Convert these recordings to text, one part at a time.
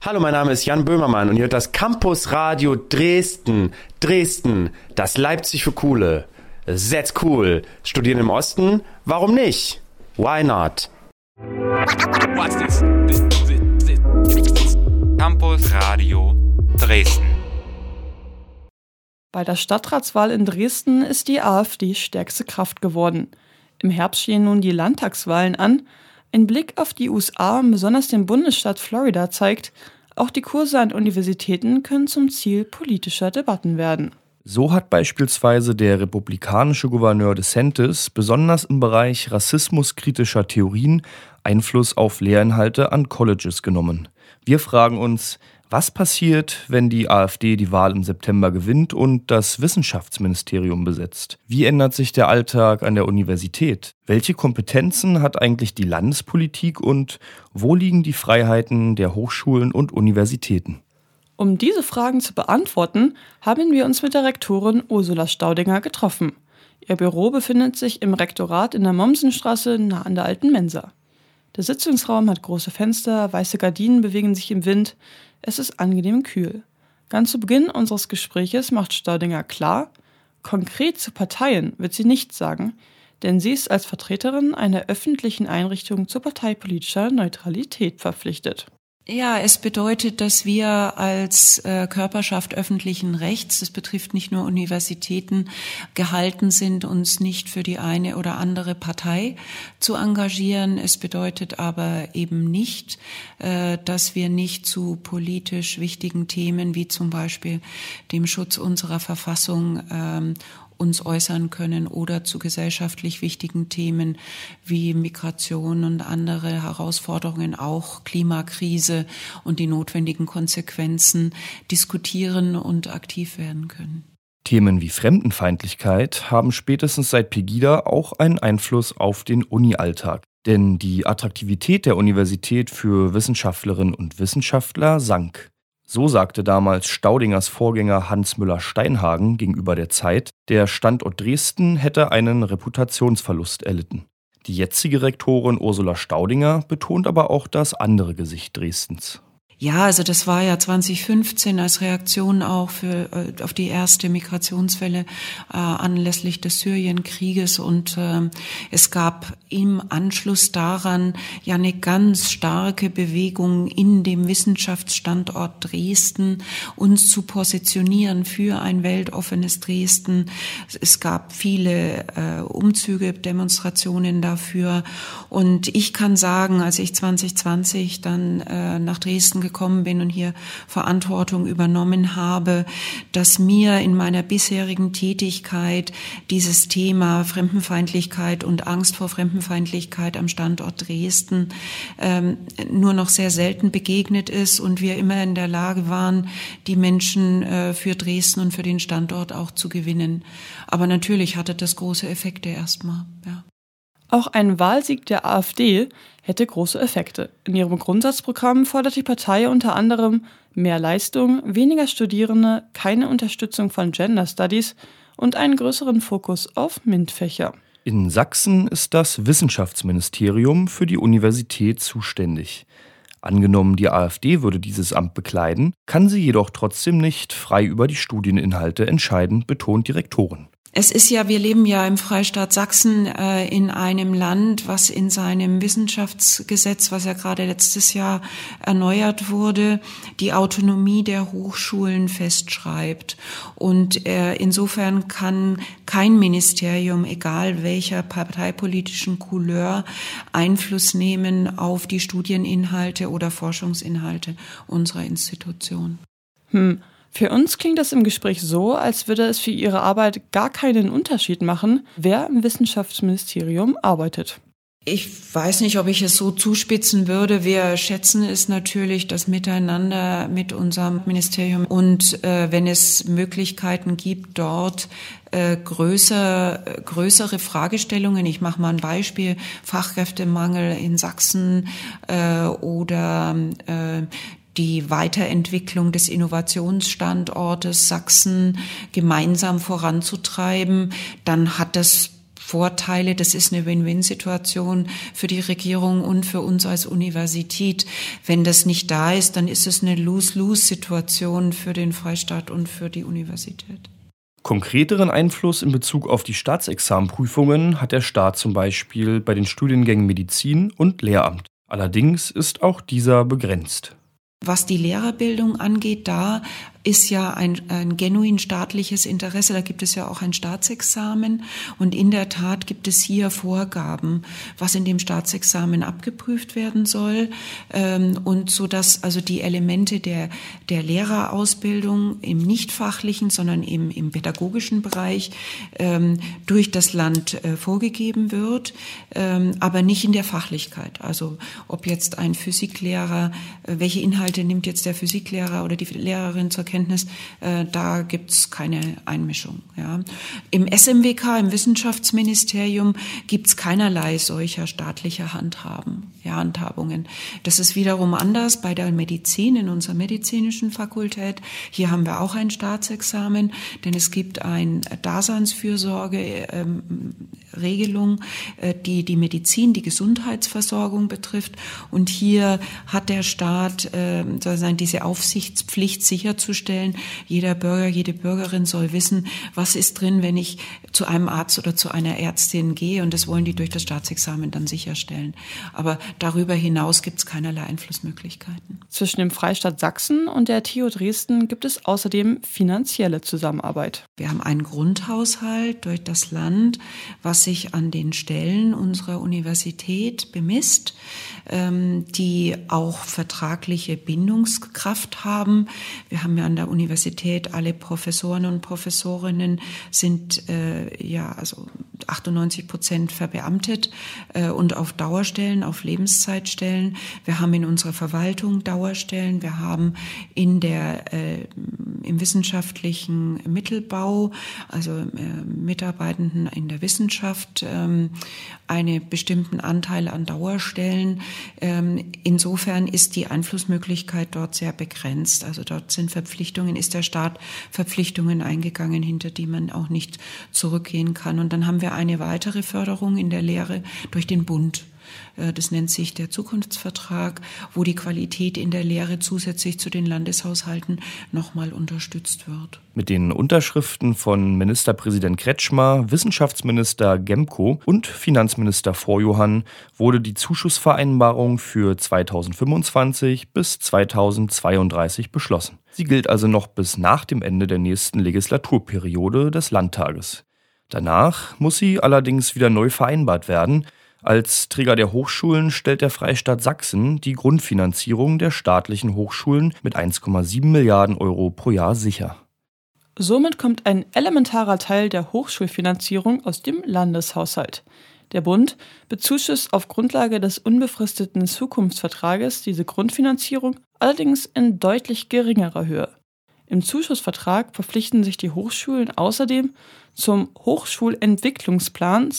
Hallo, mein Name ist Jan Böhmermann und ihr hört das Campus Radio Dresden. Dresden, das Leipzig für Coole. That's cool. Studieren im Osten? Warum nicht? Why not? What's this? Campus Radio Dresden. Bei der Stadtratswahl in Dresden ist die AfD stärkste Kraft geworden. Im Herbst stehen nun die Landtagswahlen an. Ein Blick auf die USA und besonders den Bundesstaat Florida zeigt, auch die Kurse an Universitäten können zum Ziel politischer Debatten werden. So hat beispielsweise der republikanische Gouverneur DeSantis besonders im Bereich rassismuskritischer Theorien Einfluss auf Lehrinhalte an Colleges genommen. Wir fragen uns, was passiert, wenn die AfD die Wahl im September gewinnt und das Wissenschaftsministerium besetzt? Wie ändert sich der Alltag an der Universität? Welche Kompetenzen hat eigentlich die Landespolitik und wo liegen die Freiheiten der Hochschulen und Universitäten? Um diese Fragen zu beantworten, haben wir uns mit der Rektorin Ursula Staudinger getroffen. Ihr Büro befindet sich im Rektorat in der Mommsenstraße nah an der Alten Mensa. Der Sitzungsraum hat große Fenster, weiße Gardinen bewegen sich im Wind. Es ist angenehm kühl. Ganz zu Beginn unseres Gespräches macht Staudinger klar, konkret zu Parteien wird sie nichts sagen, denn sie ist als Vertreterin einer öffentlichen Einrichtung zu parteipolitischer Neutralität verpflichtet. Ja, es bedeutet, dass wir als Körperschaft öffentlichen Rechts, das betrifft nicht nur Universitäten, gehalten sind, uns nicht für die eine oder andere Partei zu engagieren. Es bedeutet aber eben nicht, dass wir nicht zu politisch wichtigen Themen wie zum Beispiel dem Schutz unserer Verfassung uns äußern können oder zu gesellschaftlich wichtigen Themen wie Migration und andere Herausforderungen, auch Klimakrise und die notwendigen Konsequenzen diskutieren und aktiv werden können. Themen wie Fremdenfeindlichkeit haben spätestens seit Pegida auch einen Einfluss auf den Uni-Alltag. Denn die Attraktivität der Universität für Wissenschaftlerinnen und Wissenschaftler sank. So sagte damals Staudingers Vorgänger Hans Müller-Steinhagen gegenüber der Zeit, der Standort Dresden hätte einen Reputationsverlust erlitten. Die jetzige Rektorin Ursula Staudinger betont aber auch das andere Gesicht Dresdens. Ja, also das war ja 2015 als Reaktion auch auf die erste Migrationswelle anlässlich des Syrienkrieges und es gab im Anschluss daran ja eine ganz starke Bewegung in dem Wissenschaftsstandort Dresden, uns zu positionieren für ein weltoffenes Dresden. Es gab viele Umzüge, Demonstrationen dafür und ich kann sagen, als ich 2020 dann nach Dresden gekommen bin und hier Verantwortung übernommen habe, dass mir in meiner bisherigen Tätigkeit dieses Thema Fremdenfeindlichkeit und Angst vor Fremdenfeindlichkeit am Standort Dresden nur noch sehr selten begegnet ist und wir immer in der Lage waren, die Menschen für Dresden und für den Standort auch zu gewinnen. Aber natürlich hatte das große Effekte erstmal, ja. Auch ein Wahlsieg der AfD hätte große Effekte. In ihrem Grundsatzprogramm fordert die Partei unter anderem mehr Leistung, weniger Studierende, keine Unterstützung von Gender Studies und einen größeren Fokus auf MINT-Fächer. In Sachsen ist das Wissenschaftsministerium für die Universität zuständig. Angenommen, die AfD würde dieses Amt bekleiden, kann sie jedoch trotzdem nicht frei über die Studieninhalte entscheiden, betont die Rektorin. Es ist ja, wir leben ja im Freistaat Sachsen in einem Land, was in seinem Wissenschaftsgesetz, was ja gerade letztes Jahr erneuert wurde, die Autonomie der Hochschulen festschreibt. Und insofern kann kein Ministerium, egal welcher parteipolitischen Couleur, Einfluss nehmen auf die Studieninhalte oder Forschungsinhalte unserer Institution. Für uns klingt das im Gespräch so, als würde es für Ihre Arbeit gar keinen Unterschied machen, wer im Wissenschaftsministerium arbeitet. Ich weiß nicht, ob ich es so zuspitzen würde. Wir schätzen es natürlich, das Miteinander mit unserem Ministerium und wenn es Möglichkeiten gibt, dort größere Fragestellungen. Ich mache mal ein Beispiel, Fachkräftemangel in Sachsen oder die Weiterentwicklung des Innovationsstandortes Sachsen gemeinsam voranzutreiben, dann hat das Vorteile. Das ist eine Win-Win-Situation für die Regierung und für uns als Universität. Wenn das nicht da ist, dann ist es eine Lose-Lose-Situation für den Freistaat und für die Universität. Konkreteren Einfluss in Bezug auf die Staatsexamenprüfungen hat der Staat zum Beispiel bei den Studiengängen Medizin und Lehramt. Allerdings ist auch dieser begrenzt. Was die Lehrerbildung angeht, da ist ja ein genuin staatliches Interesse. Da gibt es ja auch ein Staatsexamen. Und in der Tat gibt es hier Vorgaben, was in dem Staatsexamen abgeprüft werden soll. Und so dass also die Elemente der Lehrerausbildung im nicht fachlichen, sondern im pädagogischen Bereich durch das Land vorgegeben wird, aber nicht in der Fachlichkeit. Also ob jetzt ein Physiklehrer, welche Inhalte nimmt jetzt der Physiklehrer oder die Lehrerin zur Kenntnis, da gibt's keine Einmischung. Ja. Im SMWK, im Wissenschaftsministerium, gibt's keinerlei solcher staatlicher Handhabungen. Das ist wiederum anders bei der Medizin, in unserer medizinischen Fakultät. Hier haben wir auch ein Staatsexamen, denn es gibt eine Daseinsfürsorge-Regelung, die Medizin, die Gesundheitsversorgung betrifft. Und hier hat der Staat sozusagen diese Aufsichtspflicht sicherzustellen. Jeder Bürger, jede Bürgerin soll wissen, was ist drin, wenn ich zu einem Arzt oder zu einer Ärztin gehe. Und das wollen die durch das Staatsexamen dann sicherstellen. Aber darüber hinaus gibt es keinerlei Einflussmöglichkeiten. Zwischen dem Freistaat Sachsen und der TU Dresden gibt es außerdem finanzielle Zusammenarbeit. Wir haben einen Grundhaushalt durch das Land, was sich an den Stellen unserer Universität bemisst, die auch vertragliche Bindungskraft haben. Wir haben ja an der Universität alle Professoren und Professorinnen sind 98% verbeamtet und auf Dauerstellen, auf Lebenszeitstellen. Wir haben in unserer Verwaltung Dauerstellen. Wir haben im wissenschaftlichen Mittelbau, also Mitarbeitenden in der Wissenschaft, einen bestimmten Anteil an Dauerstellen. Insofern ist die Einflussmöglichkeit dort sehr begrenzt. Also dort ist der Staat Verpflichtungen eingegangen, hinter die man auch nicht zurückgehen kann. Und dann haben wir eine weitere Förderung in der Lehre durch den Bund. Das nennt sich der Zukunftsvertrag, wo die Qualität in der Lehre zusätzlich zu den Landeshaushalten nochmal unterstützt wird. Mit den Unterschriften von Ministerpräsident Kretschmer, Wissenschaftsminister Gemko und Finanzminister Vorjohann wurde die Zuschussvereinbarung für 2025 bis 2032 beschlossen. Sie gilt also noch bis nach dem Ende der nächsten Legislaturperiode des Landtages. Danach muss sie allerdings wieder neu vereinbart werden. Als Träger der Hochschulen stellt der Freistaat Sachsen die Grundfinanzierung der staatlichen Hochschulen mit 1,7 Milliarden Euro pro Jahr sicher. Somit kommt ein elementarer Teil der Hochschulfinanzierung aus dem Landeshaushalt. Der Bund bezuschusst auf Grundlage des unbefristeten Zukunftsvertrages diese Grundfinanzierung allerdings in deutlich geringerer Höhe. Im Zuschussvertrag verpflichten sich die Hochschulen außerdem zum Hochschulentwicklungsplan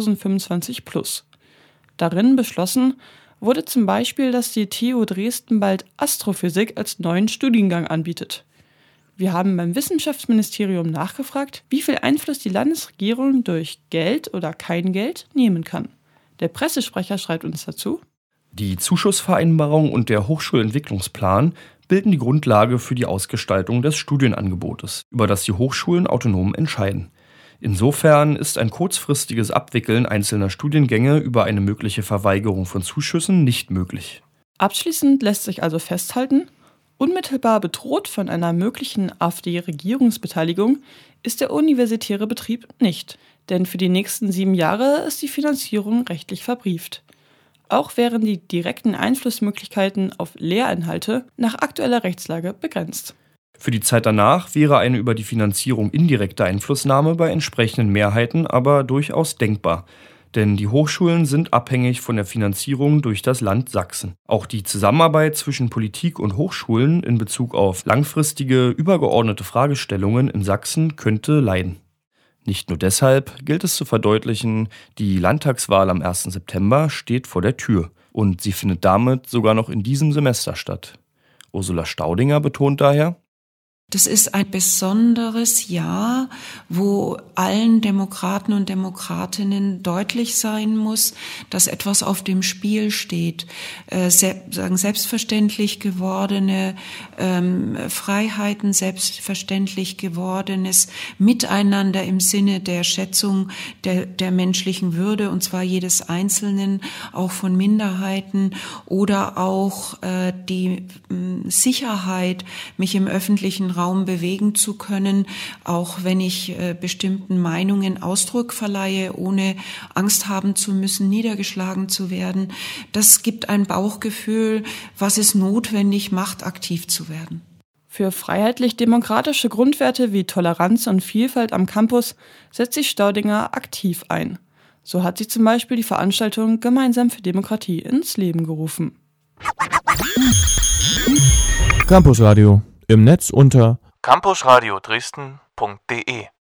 2025+. Darin beschlossen wurde zum Beispiel, dass die TU Dresden bald Astrophysik als neuen Studiengang anbietet. Wir haben beim Wissenschaftsministerium nachgefragt, wie viel Einfluss die Landesregierung durch Geld oder kein Geld nehmen kann. Der Pressesprecher schreibt uns dazu: Die Zuschussvereinbarung und der Hochschulentwicklungsplan bilden die Grundlage für die Ausgestaltung des Studienangebotes, über das die Hochschulen autonom entscheiden. Insofern ist ein kurzfristiges Abwickeln einzelner Studiengänge über eine mögliche Verweigerung von Zuschüssen nicht möglich. Abschließend lässt sich also festhalten, unmittelbar bedroht von einer möglichen AfD-Regierungsbeteiligung ist der universitäre Betrieb nicht, denn für die nächsten 7 Jahre ist die Finanzierung rechtlich verbrieft. Auch wären die direkten Einflussmöglichkeiten auf Lehrinhalte nach aktueller Rechtslage begrenzt. Für die Zeit danach wäre eine über die Finanzierung indirekte Einflussnahme bei entsprechenden Mehrheiten aber durchaus denkbar. Denn die Hochschulen sind abhängig von der Finanzierung durch das Land Sachsen. Auch die Zusammenarbeit zwischen Politik und Hochschulen in Bezug auf langfristige, übergeordnete Fragestellungen in Sachsen könnte leiden. Nicht nur deshalb gilt es zu verdeutlichen, die Landtagswahl am 1. September steht vor der Tür und sie findet damit sogar noch in diesem Semester statt. Ursula Staudinger betont daher: Das ist ein besonderes Jahr, wo allen Demokraten und Demokratinnen deutlich sein muss, dass etwas auf dem Spiel steht. Selbstverständlich gewordene Freiheiten, selbstverständlich gewordenes Miteinander im Sinne der Schätzung der menschlichen Würde, und zwar jedes Einzelnen, auch von Minderheiten, oder auch die Sicherheit, mich im öffentlichen Raum bewegen zu können, auch wenn ich bestimmten Meinungen Ausdruck verleihe, ohne Angst haben zu müssen, niedergeschlagen zu werden. Das gibt ein Bauchgefühl, was es notwendig macht, aktiv zu werden. Für freiheitlich-demokratische Grundwerte wie Toleranz und Vielfalt am Campus setzt sich Staudinger aktiv ein. So hat sie zum Beispiel die Veranstaltung Gemeinsam für Demokratie ins Leben gerufen. Campusradio im Netz unter campusradiodresden.de